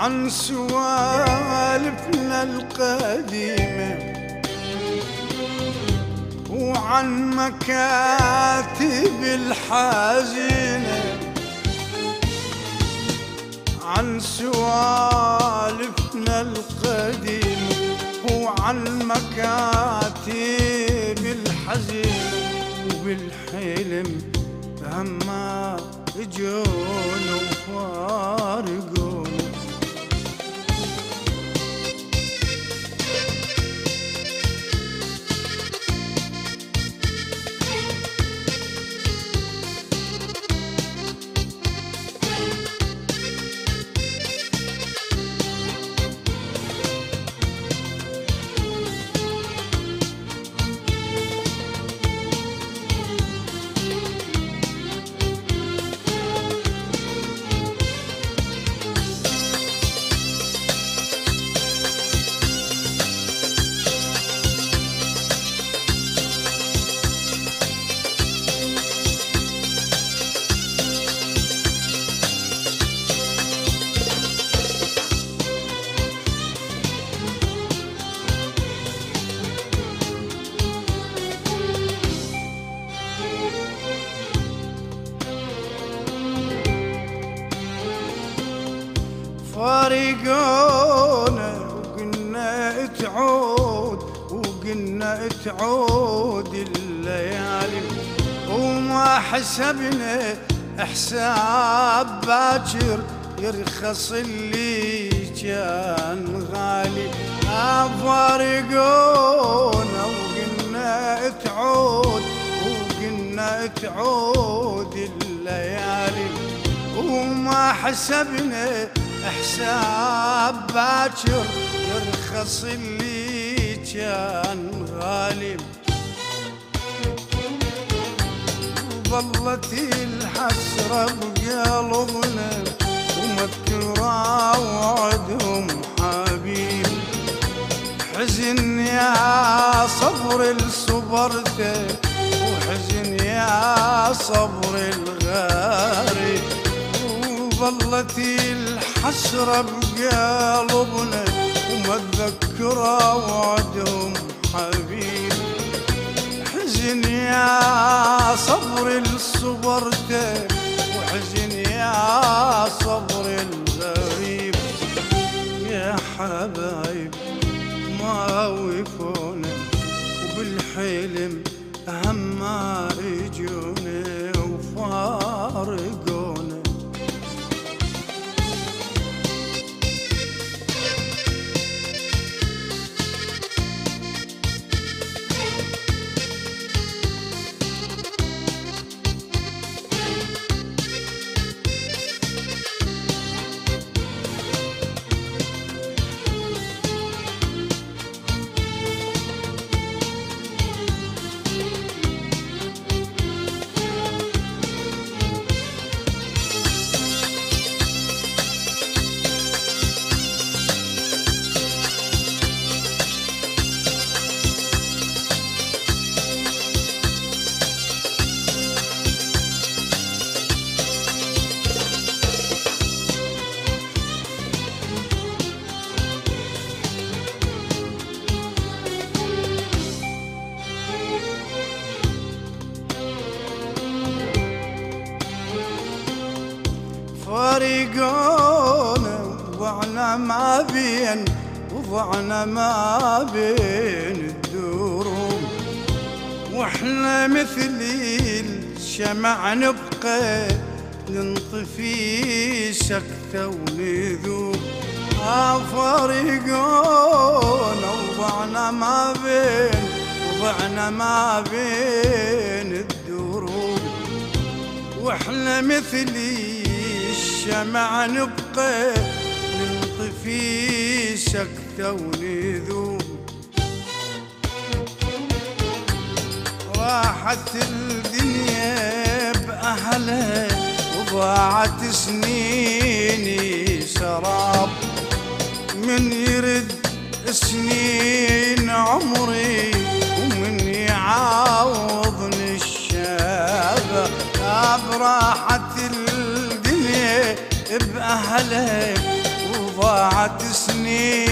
عن سوالفنا القديمة وعن مكاتب الحزينة، عن سوالفنا القديمة وعن مكاتب الحزينة، وبالحلم هما اجون وفارقون. فارقونا وقلنا تعود، وقلنا تعود الليالي، وما حسبنا حساب باكر يرخص اللي كان غالي. فارقونا وقلنا تعود، وقلنا تعود الليالي، وما حسبنا حساب باكر يرخص اللي كان غالي. وظلت الحسرة بقلبنا ومذكرة وعدهم حبيب، حزن يا صبر الصبرته، وحزن يا صبر الغاري. وظلت الحسرة بقلبنا ومتذكرة وعدهم حبيب، حزن يا صبر الصبرته، وحزن يا صبر الغريب. يا حبايب ما وفونا وبالحلم هما اجونا وفارقونا. فارقونا وضعنا ما بين الدروب، واحنا مثل الشمع نبقى ننطفي سكتة ونذوب. فارقونا وضعنا ما بين الدروب، واحنا مثل الشمع نبقى ننطفي سكتة ونذوب. راحت الدنيا بأهلها وضاعت سنيني سراب، من يرد سنين عمري ومن يعوضني الشاب. راحت الدنيا بأهلها وضاعت سنيني